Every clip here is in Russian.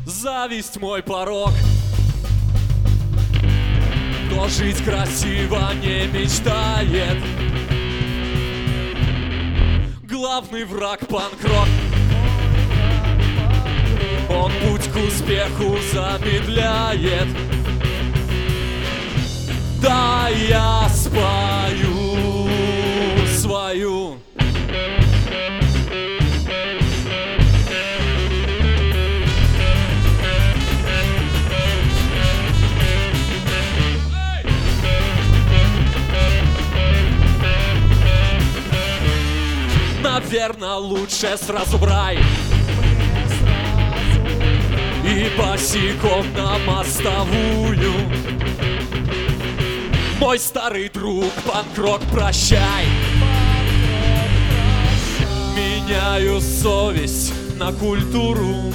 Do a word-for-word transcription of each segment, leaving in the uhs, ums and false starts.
Зависть мой порог. Кто жить красиво не мечтает. Главный враг панк-рок. Он путь к успеху замедляет. Да, я спою свою. Наверно, лучше сразу в рай и босиком на мостовую. Мой старый друг, панк-рок, прощай. Меняю совесть на культуру.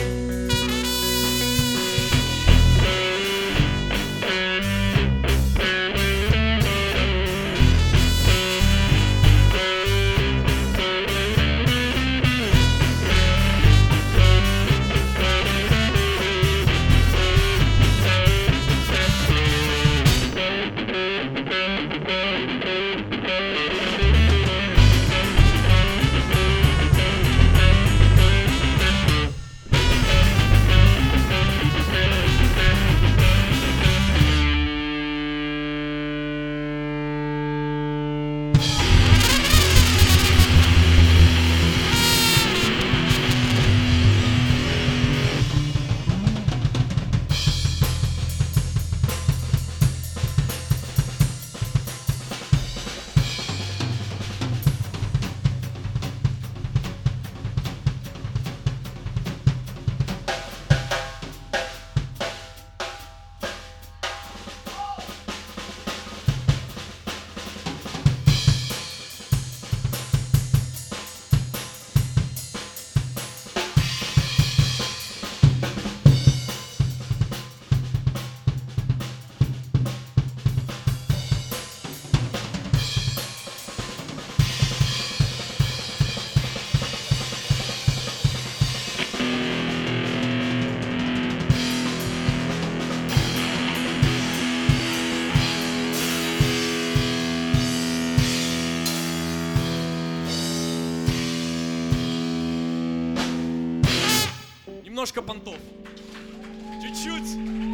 Немножко понтов. Чуть-чуть.